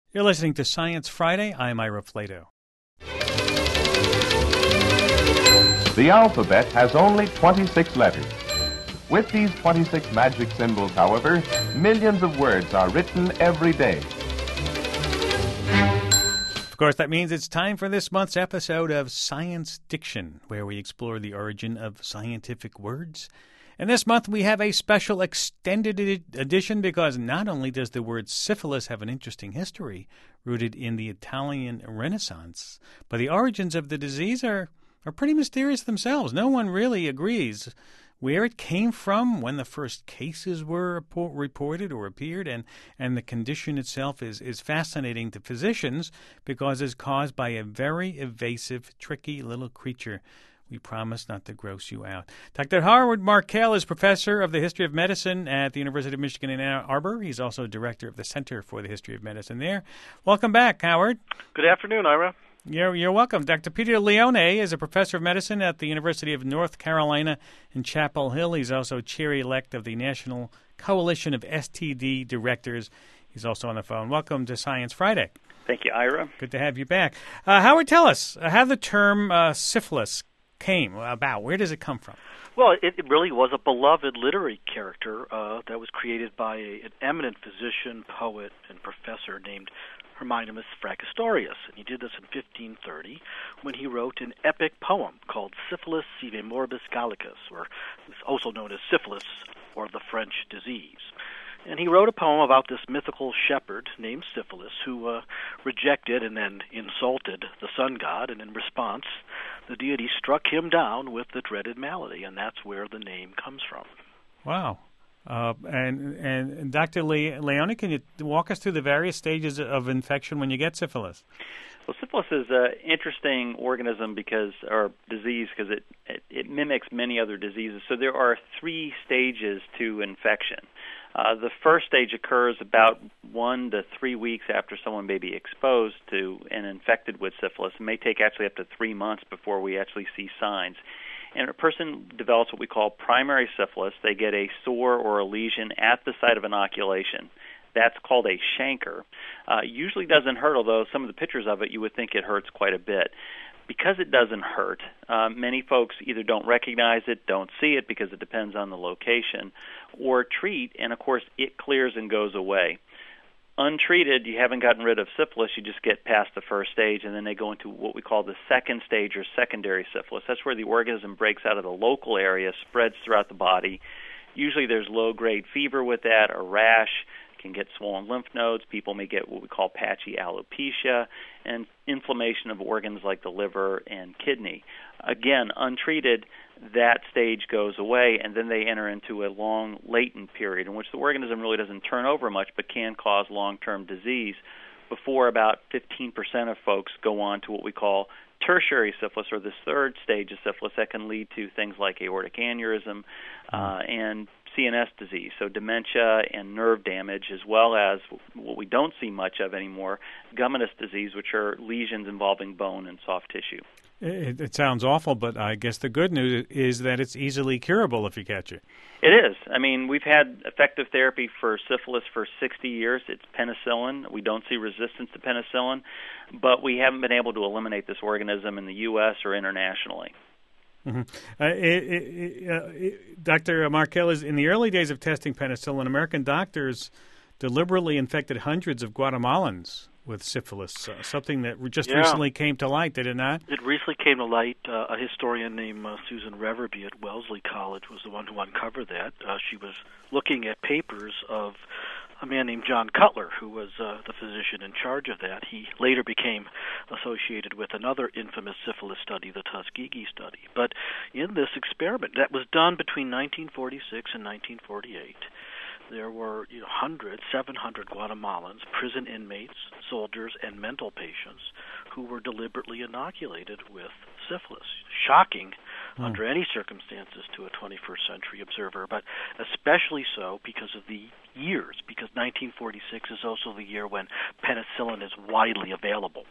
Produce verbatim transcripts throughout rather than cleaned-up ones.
You're listening to Science Friday. I'm Ira Flato. The alphabet has only twenty-six letters. With these twenty-six magic symbols, however, millions of words are written every day. Of course, that means it's time for this month's episode of Science Diction, where we explore the origin of scientific words. And this month we have a special extended ed- edition because not only does the word syphilis have an interesting history rooted in the Italian Renaissance, but the origins of the disease are, are pretty mysterious themselves. No one really agrees where it came from, when the first cases were report, reported or appeared, and, and the condition itself is, is fascinating to physicians because it's caused by a very evasive, tricky little creature. We promise not to gross you out. Doctor Howard Markel is professor of the history of medicine at the University of Michigan in Ann Arbor. He's also director of the Center for the History of Medicine there. Welcome back, Howard. Good afternoon, Ira. You're, you're welcome. Doctor Peter Leone is a professor of medicine at the University of North Carolina in Chapel Hill. He's also chair-elect of the National Coalition of S T D Directors. He's also on the phone. Welcome to Science Friday. Thank you, Ira. Good to have you back. Uh, Howard, tell us uh, how the term uh, syphilis came about. Where does it come from? Well, it, it really was a beloved literary character uh, that was created by a, an eminent physician, poet, and professor named Hieronymus Fracastorius. And he did this in fifteen thirty when he wrote an epic poem called Syphilis Sive Morbus Gallicus, or also known as Syphilis, or the French disease. And he wrote a poem about this mythical shepherd named Syphilis who uh, rejected and then insulted the sun god, and in response, the deity struck him down with the dreaded malady, and that's where the name comes from. Wow. Uh, and, and Doctor Le- Leone, can you walk us through the various stages of infection when you get syphilis? Well, syphilis is an interesting organism because, or disease, because it, it, it mimics many other diseases. So there are three stages to infection. Uh, the first stage occurs about one to three weeks after someone may be exposed to and infected with syphilis. It may take actually up to three months before we actually see signs. And a person develops what we call primary syphilis. They get a sore or a lesion at the site of inoculation. That's called a chancre. Uh, usually doesn't hurt, although some of the pictures of it you would think it hurts quite a bit. Because it doesn't hurt, uh, many folks either don't recognize it, don't see it because it depends on the location, or treat, and of course it clears and goes away. Untreated, you haven't gotten rid of syphilis, you just get past the first stage, and then they go into what we call the second stage or secondary syphilis. That's where the organism breaks out of the local area, spreads throughout the body. Usually there's low-grade fever with that, a rash, can get swollen lymph nodes. People may get what we call patchy alopecia and inflammation of organs like the liver and kidney. Again, untreated, that stage goes away, and then they enter into a long latent period in which the organism really doesn't turn over much but can cause long-term disease before about fifteen percent of folks go on to what we call tertiary syphilis, or the third stage of syphilis that can lead to things like aortic aneurysm uh, and C N S disease, so dementia and nerve damage, as well as what we don't see much of anymore, gummatous disease, which are lesions involving bone and soft tissue. It, it sounds awful, but I guess the good news is that it's easily curable if you catch it. It is. I mean, we've had effective therapy for syphilis for sixty years. It's penicillin. We don't see resistance to penicillin, but we haven't been able to eliminate this organism in the U S or internationally. Mm-hmm. Uh, it, it, uh, it, Doctor Markel, is in the early days of testing penicillin, American doctors deliberately infected hundreds of Guatemalans with syphilis, uh, something that just yeah. recently came to light, did it not? It recently came to light. Uh, a historian named uh, Susan Reverby at Wellesley College was the one who uncovered that. Uh, she was looking at papers of a man named John Cutler, who was uh, the physician in charge of that. He later became associated with another infamous syphilis study, the Tuskegee study. But in this experiment that was done between nineteen forty-six and nineteen forty-eight, there were you know, hundreds, seven hundred Guatemalans, prison inmates, soldiers, and mental patients who were deliberately inoculated with syphilis. Shocking mm. under any circumstances to a twenty-first century observer, but especially so because of the years, because nineteen forty-six is also the year when penicillin is widely available.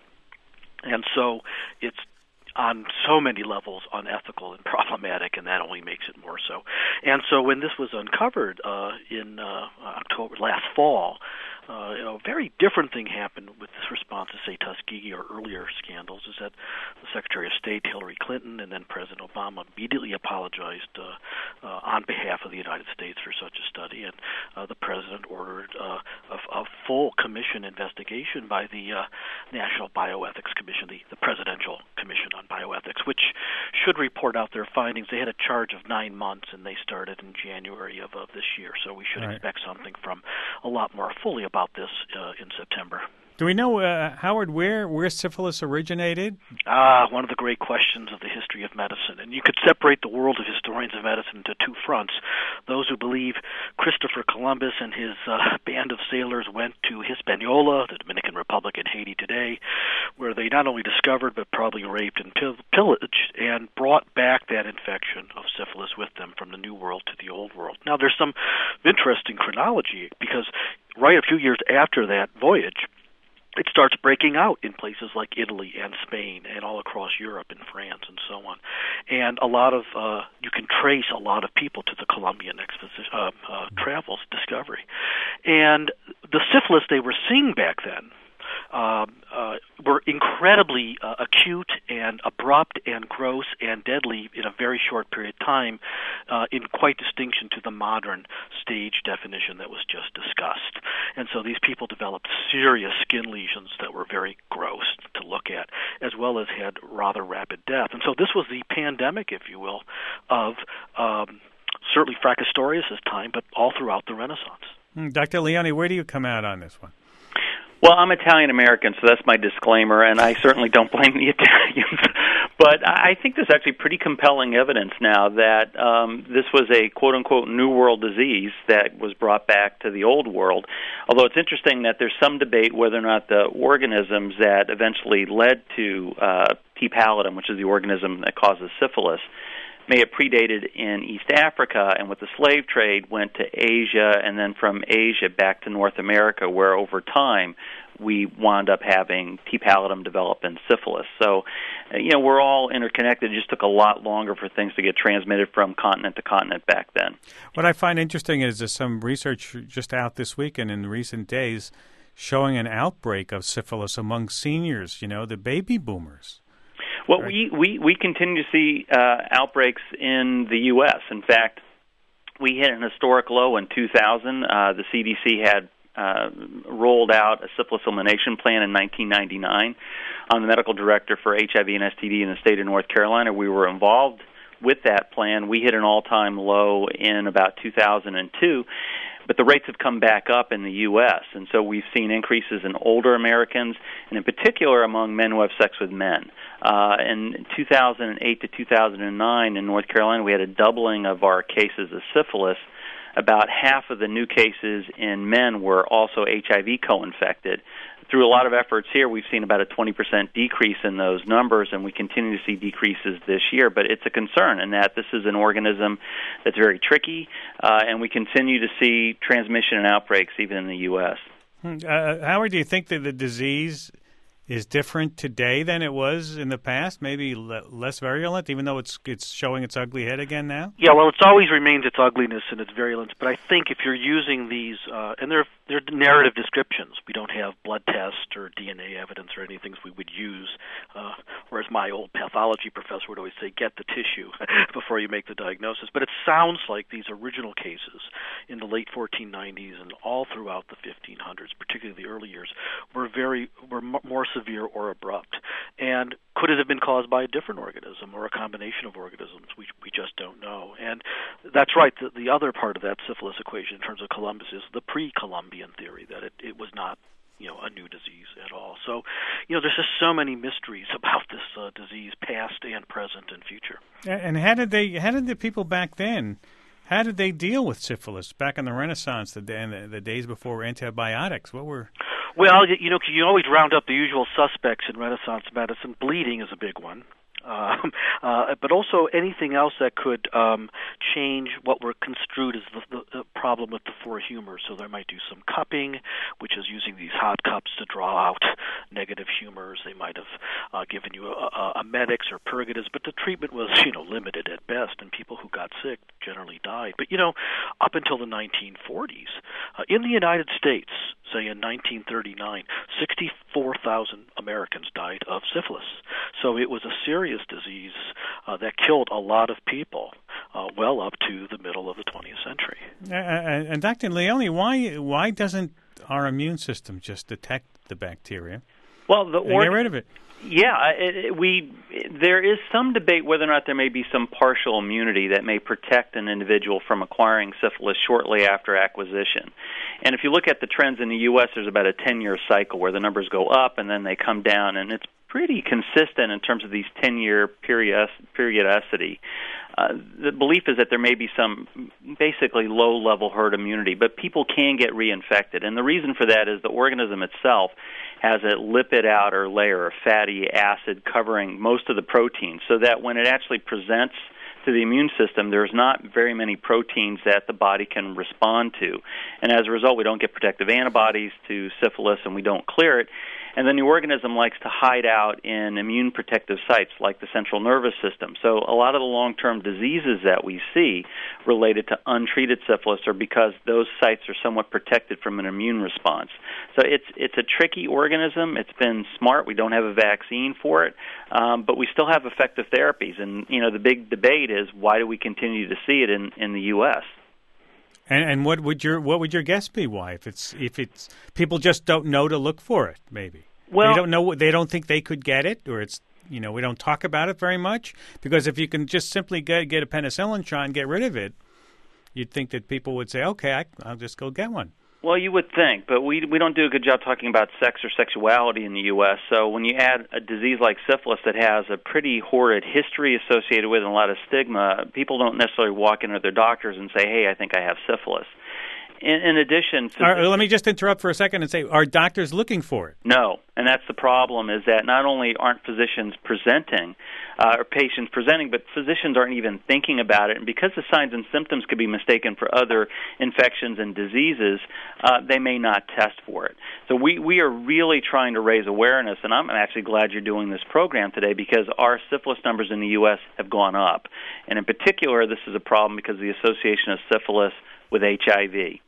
And so it's on so many levels unethical and problematic, and that only makes it more so. And so when this was uncovered uh, in uh, October last fall, uh, you know, a very different thing happened with this response to, say, Tuskegee or earlier scandals, is that the Secretary of State, Hillary Clinton, and then President Obama immediately apologized uh, uh, on behalf of the United States for such a study, and uh, the President ordered uh, a, a full commission investigation by the uh, National Bioethics Commission, the, the Presidential Commission on Bioethics, which should report out their findings. They had a charge of nine months, and they started in January of, of this year, so we should right. expect something from a lot more fully about this uh, in September. Do we know, uh, Howard, where, where syphilis originated? Ah, one of the great questions of the history of medicine. And you could separate the world of historians of medicine into two fronts. Those who believe Christopher Columbus and his uh, band of sailors went to Hispaniola, the Dominican Republic in Haiti today, where they not only discovered but probably raped and pill- pillaged and brought back that infection of syphilis with them from the New World to the Old World. Now, there's some interesting chronology, because right a few years after that voyage, it starts breaking out in places like Italy and Spain and all across Europe and France and so on. And a lot of, uh, you can trace a lot of people to the Columbian exposition, uh, uh, travels, discovery. And the syphilis they were seeing back then uh, uh, were incredibly uh, acute and abrupt and gross and deadly in a very short period of time, uh, in quite distinction to the modern stage definition that was just discussed. And so these people developed serious skin lesions that were very gross to look at, as well as had rather rapid death. And so this was the pandemic, if you will, of um, certainly Fracastorius' time, but all throughout the Renaissance. Doctor Leone, where do you come out on this one? Well, I'm Italian-American, so that's my disclaimer, and I certainly don't blame the Italians. But I think there's actually pretty compelling evidence now that um, this was a quote-unquote New World disease that was brought back to the Old World, although it's interesting that there's some debate whether or not the organisms that eventually led to uh, T. pallidum, which is the organism that causes syphilis, may have predated in East Africa, and with the slave trade went to Asia, and then from Asia back to North America, where over time we wound up having T. pallidum develop and syphilis. So, you know, we're all interconnected. It just took a lot longer for things to get transmitted from continent to continent back then. What I find interesting is there's some research just out this week and in recent days showing an outbreak of syphilis among seniors, you know, the baby boomers. Well, we, we, we continue to see uh, outbreaks in the U S. In fact, we hit an historic low in two thousand. Uh, the C D C had uh, rolled out a syphilis elimination plan in nineteen ninety-nine. I'm the medical director for H I V and S T D in the state of North Carolina. We were involved with that plan. We hit an all-time low in about two thousand two. But the rates have come back up in the U S, and so we've seen increases in older Americans, and in particular among men who have sex with men. Uh, in two thousand eight to two thousand nine in North Carolina, we had a doubling of our cases of syphilis. About half of the new cases in men were also H I V co-infected. Through a lot of efforts here, we've seen about a twenty percent decrease in those numbers, and we continue to see decreases this year. But it's a concern in that this is an organism that's very tricky, uh, and we continue to see transmission and outbreaks even in the U S. Uh, Howard, do you think that the disease is different today than it was in the past? Maybe le- less virulent, even though it's it's showing its ugly head again now? Yeah, well, it's always remains its ugliness and its virulence. But I think if you're using these, uh, and they're they're narrative descriptions. We don't have blood tests or D N A evidence or anything we would use. Uh, whereas my old pathology professor would always say, "Get the tissue before you make the diagnosis." But it sounds like these original cases in the late fourteen nineties and all throughout the fifteen hundreds, particularly the early years, were very were m- more severe or abrupt. And could it have been caused by a different organism or a combination of organisms? We we just don't know. And that's right. The, the other part of that syphilis equation in terms of Columbus is the pre-Columbian theory, that it, it was not, you know, a new disease at all. So, you know, there's just so many mysteries about this uh, disease, past and present and future. And how did they? How did the people back then? How did they deal with syphilis back in the Renaissance, the, the, the days before antibiotics? What were? Well, you know, you always round up the usual suspects in Renaissance medicine. Bleeding is a big one. Um, uh, but also anything else that could um, change what were construed as the, the, the problem with the four humors. So they might do some cupping, which is using these hot cups to draw out negative humors. They might have uh, given you a, a, a medics or purgatives, but the treatment was, you know, limited at best, and people who got sick generally died. But, you know, up until the nineteen forties, Uh, in the United States, say in nineteen thirty-nine, sixty-four thousand Americans died of syphilis. So it was a serious disease uh, that killed a lot of people uh, well up to the middle of the twentieth century. Uh, and, and Doctor Leone, why why doesn't our immune system just detect the bacteria well, the and or- get rid of it? Yeah, it, it, we there is some debate whether or not there may be some partial immunity that may protect an individual from acquiring syphilis shortly after acquisition. And if you look at the trends in the U S, there's about a ten-year cycle where the numbers go up and then they come down, and it's pretty consistent in terms of these ten-year period, periodicity. Uh, the belief is that there may be some basically low-level herd immunity, but people can get reinfected. And the reason for that is the organism itself has a lipid outer layer, a fatty acid covering most of the protein, so that when it actually presents to the immune system, there's not very many proteins that the body can respond to. And as a result, we don't get protective antibodies to syphilis and we don't clear it. And then the organism likes to hide out in immune protective sites like the central nervous system. So a lot of the long-term diseases that we see related to untreated syphilis are because those sites are somewhat protected from an immune response. So it's it's a tricky organism. It's been smart. We don't have a vaccine for it, um, but we still have effective therapies. And, you know, the big debate is why do we continue to see it in, in the U S? And, and what would your what would your guess be? Why, if it's if it's people just don't know to look for it, maybe well, they don't know, they don't think they could get it, or it's you know we don't talk about it very much. Because if you can just simply get get a penicillin shot and get rid of it, you'd think that people would say, okay, I, I'll just go get one. Well, you would think, but we we don't do a good job talking about sex or sexuality in the U S. So when you add a disease like syphilis that has a pretty horrid history associated with it and a lot of stigma, people don't necessarily walk in to their doctors and say, hey, I think I have syphilis. In, in addition, All right, let me just interrupt for a second and say, are doctors looking for it? No, and that's the problem, is that not only aren't physicians presenting, uh, or patients presenting, but physicians aren't even thinking about it. And because the signs and symptoms could be mistaken for other infections and diseases, uh, they may not test for it. So we, we are really trying to raise awareness, and I'm actually glad you're doing this program today because our syphilis numbers in the U S have gone up. And in particular, this is a problem because of the association of syphilis with H I V.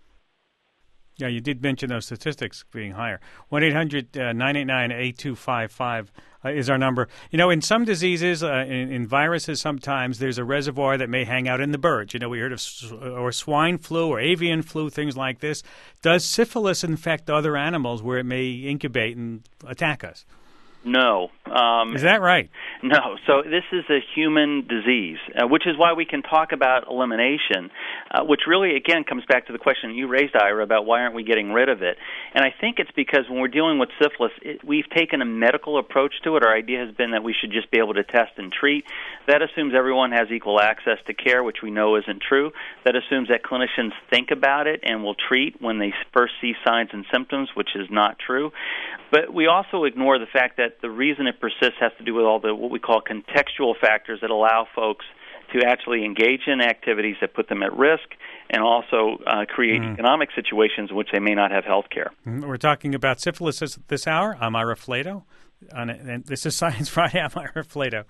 Yeah, you did mention those statistics being higher. one eight hundred nine eight nine eight two five five uh, is our number. You know, in some diseases, uh, in, in viruses sometimes, there's a reservoir that may hang out in the birds. You know, we heard of sw- or swine flu or avian flu, things like this. Does syphilis infect other animals where it may incubate and attack us? No. Um, is that right? No. So this is a human disease, uh, which is why we can talk about elimination, uh, which really, again, comes back to the question you raised, Ira, about why aren't we getting rid of it. And I think it's because when we're dealing with syphilis, it, we've taken a medical approach to it. Our idea has been that we should just be able to test and treat. That assumes everyone has equal access to care, which we know isn't true. That assumes that clinicians think about it and will treat when they first see signs and symptoms, which is not true. But we also ignore the fact that the reason it persists has to do with all the what we call contextual factors that allow folks to actually engage in activities that put them at risk and also uh, create mm. economic situations in which they may not have health care. We're talking about syphilis this, this hour. I'm Ira Flato, and this is Science Friday. I'm Ira Flato.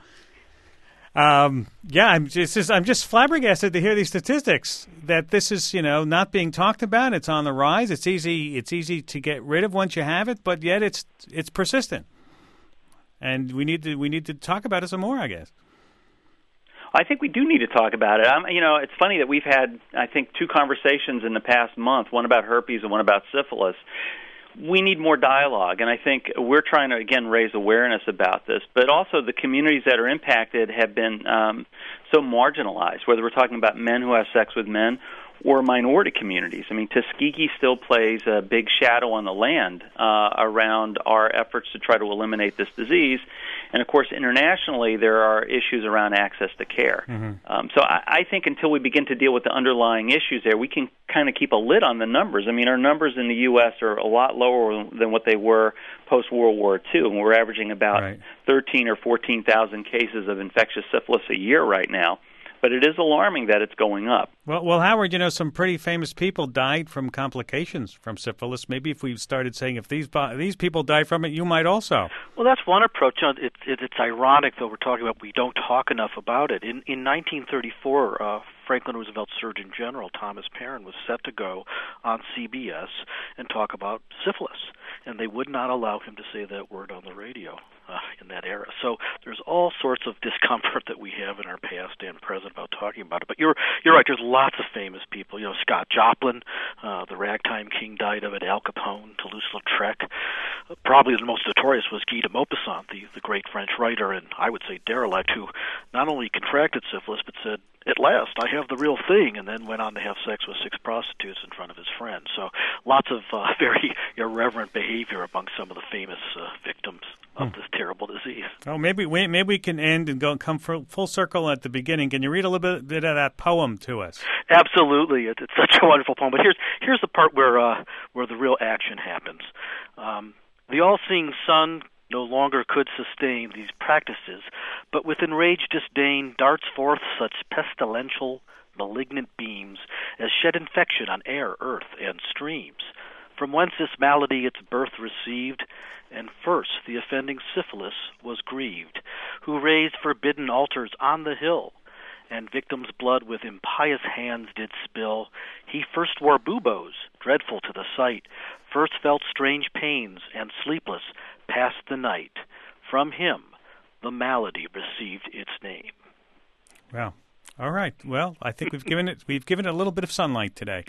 Um, yeah, I'm just, I'm just flabbergasted to hear these statistics that this is, you know, not being talked about. It's on the rise. It's easy. It's easy to get rid of once you have it, but yet it's it's persistent, and we need to we need to talk about it some more, I guess. I think we do need to talk about it. I'm, you know, it's funny that we've had, I think, two conversations in the past month, one about herpes and one about syphilis. We need more dialogue, and I think we're trying to, again, raise awareness about this. But also the communities that are impacted have been um, so marginalized, whether we're talking about men who have sex with men or minority communities. I mean, Tuskegee still plays a big shadow on the land uh, around our efforts to try to eliminate this disease. And, of course, internationally, there are issues around access to care. Mm-hmm. Um, so I, I think until we begin to deal with the underlying issues there, we can kind of keep a lid on the numbers. I mean, our numbers in the U S are a lot lower than what they were post-World War Two, and we're averaging about right. thirteen or fourteen thousand cases of infectious syphilis a year right now. But it is alarming that it's going up. Well, well, Howard, you know, some pretty famous people died from complications from syphilis. Maybe if we started saying if these these people died from it, you might also. Well, that's one approach. You know, it, it, it's ironic, though, we're talking about we don't talk enough about it. In, in nineteen thirty-four, uh, Franklin Roosevelt's Surgeon General, Thomas Perrin, was set to go on C B S and talk about syphilis, and they would not allow him to say that word on the radio uh, in that era. So there's all sorts of discomfort that we have in our past and present about talking about it. But you're you're right. There's lots of famous people. You know, Scott Joplin, uh, the ragtime king, died of it. Al Capone, Toulouse-Lautrec. Uh, probably the most notorious was Guy de Maupassant, the, the great French writer, and I would say derelict, who not only contracted syphilis but said, "At last, I have the real thing," and then went on to have sex with six prostitutes in front of his friends. So lots of uh, very irreverent behavior among some of the famous uh, victims of hmm. this terrible disease. Oh, maybe we, maybe we can end and go come full circle at the beginning. Can you read a little bit, bit of that poem to us? Absolutely. It, it's such a wonderful poem. But here's here's the part where uh, where the real action happens. Um, the all-seeing sun no longer could sustain these practices, but with enraged disdain darts forth such pestilential, malignant beams as shed infection on air, earth, and streams. From whence this malady its birth received, and first the offending syphilis was grieved, who raised forbidden altars on the hill, and victims' blood with impious hands did spill. He first wore buboes, dreadful to the sight, first felt strange pains, and sleepless passed the night. From him the malady received its name. Wow. All right. Well, I think we've given it we've given it a little bit of sunlight today.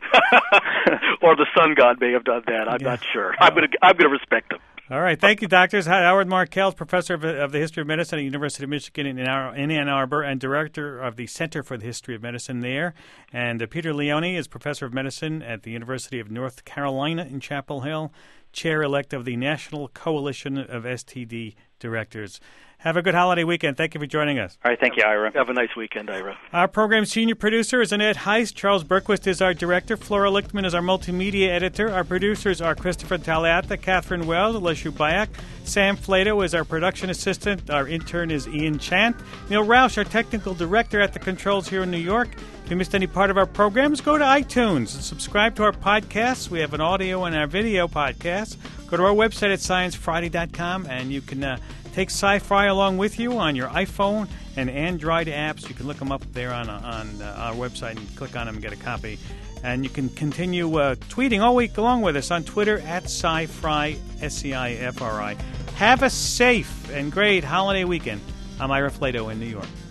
Or the sun god may have done that. I'm yeah. not sure. I'm going to I'm going to respect him. All right. Thank you, doctors. Howard Markel, professor of, of the history of medicine at the University of Michigan in Ann Arbor and director of the Center for the History of Medicine there. And uh, Peter Leone is professor of medicine at the University of North Carolina in Chapel Hill, chair-elect of the National Coalition of S T D Directors. Have a good holiday weekend. Thank you for joining us. All right. Thank you, Ira. Have a nice weekend, Ira. Our program senior producer is Annette Heist. Charles Berquist is our director. Flora Lichtman is our multimedia editor. Our producers are Christopher Taliata, Catherine Wells, Leshu Bayak. Sam Flato is our production assistant. Our intern is Ian Chant. Neil Roush, our technical director at the controls here in New York. If you missed any part of our programs, go to iTunes and subscribe to our podcasts. We have an audio and our video podcast. Go to our website at science friday dot com, and you can uh, take Sci-Fi along with you on your iPhone and Android apps. You can look them up there on, on uh, our website and click on them and get a copy. And you can continue uh, tweeting all week along with us on Twitter at Sci-Fri, S C I F R I. Have a safe and great holiday weekend. I'm Ira Flato in New York.